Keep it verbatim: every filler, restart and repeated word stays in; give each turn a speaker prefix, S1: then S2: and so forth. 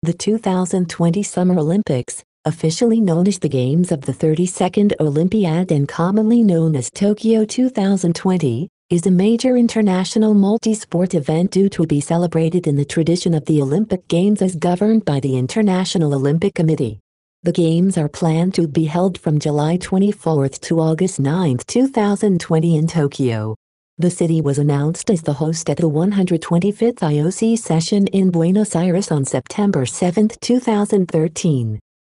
S1: The two thousand twenty Summer Olympics, officially known as the Games of the thirty-second Olympiad and commonly known as Tokyo two thousand twenty, is a major international multi-sport event due to be celebrated in the tradition of the Olympic Games as governed by the International Olympic Committee. The Games are planned to be held from July twenty-fourth to August ninth two thousand twenty in Tokyo. The city was announced as the host at the one hundred twenty-fifth I O C session in Buenos Aires on September seventh two thousand thirteen.